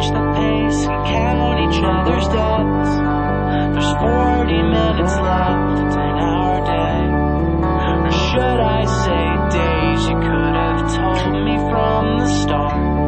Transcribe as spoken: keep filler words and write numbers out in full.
change the pace and count each other's deaths. There's forty minutes left in our day. Or should I say days? You could have told me from the start.